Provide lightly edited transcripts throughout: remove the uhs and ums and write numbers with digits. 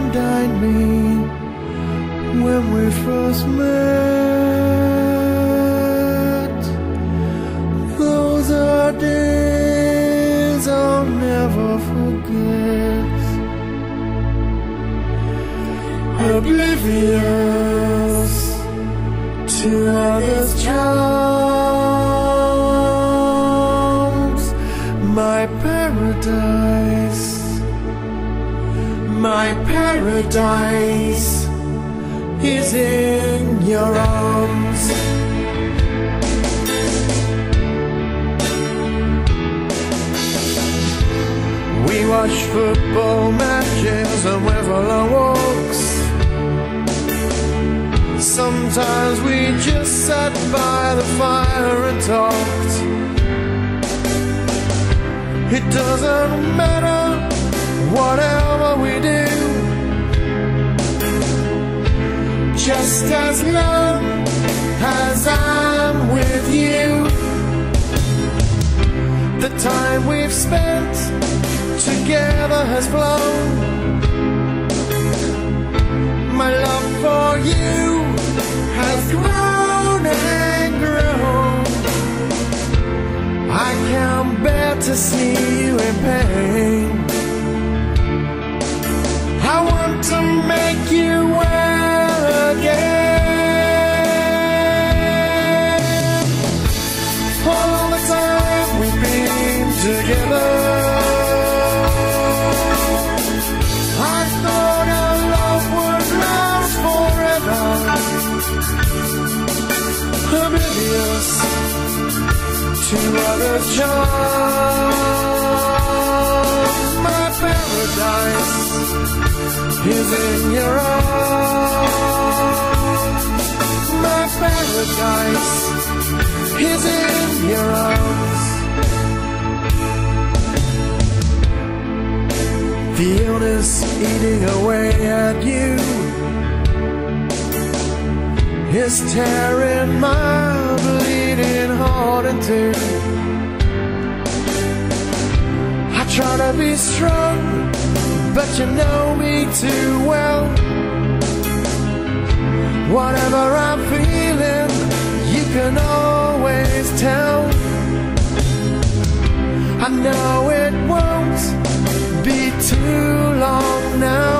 remind me when we first met. Those are days I'll never forget. Oblivious to others' charms, my paradise, my paradise is in your arms. We watch football matches and went for long walks. Sometimes we just sat by the fire and talked. It doesn't matter whatever we do, just as long as I'm with you. The time we've spent together has flown. My love for you has grown and grown. I can't bear to see you in pain. I want to make you well again. All the time we've been together, I thought our love would last forever. Oblivious to other charms, my paradise is in your arms. My paradise is in your arms. The illness eating away at you is tearing my bleeding heart in two. I try to be strong, but you know me too well. Whatever I'm feeling, you can always tell. I know it won't be too long now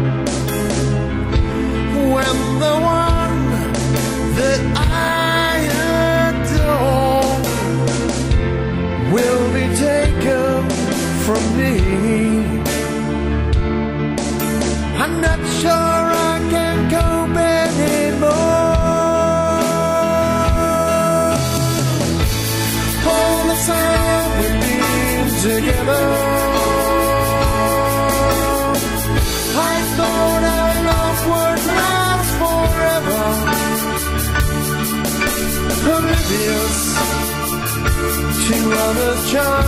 when the one that I adore will be taken from me. I'm not sure I can cope anymore. All the time we've been together, I thought our love would last forever. Oblivious to others'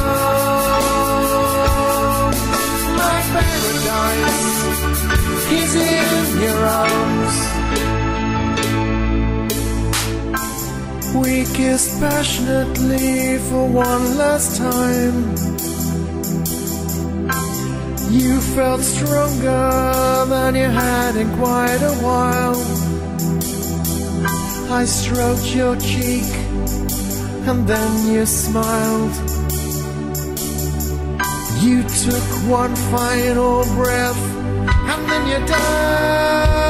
charms, my paradise is in your arms. We kissed passionately for one last time. You felt stronger than you had in quite a while. I stroked your cheek and then you smiled. You took one final breath and then you died.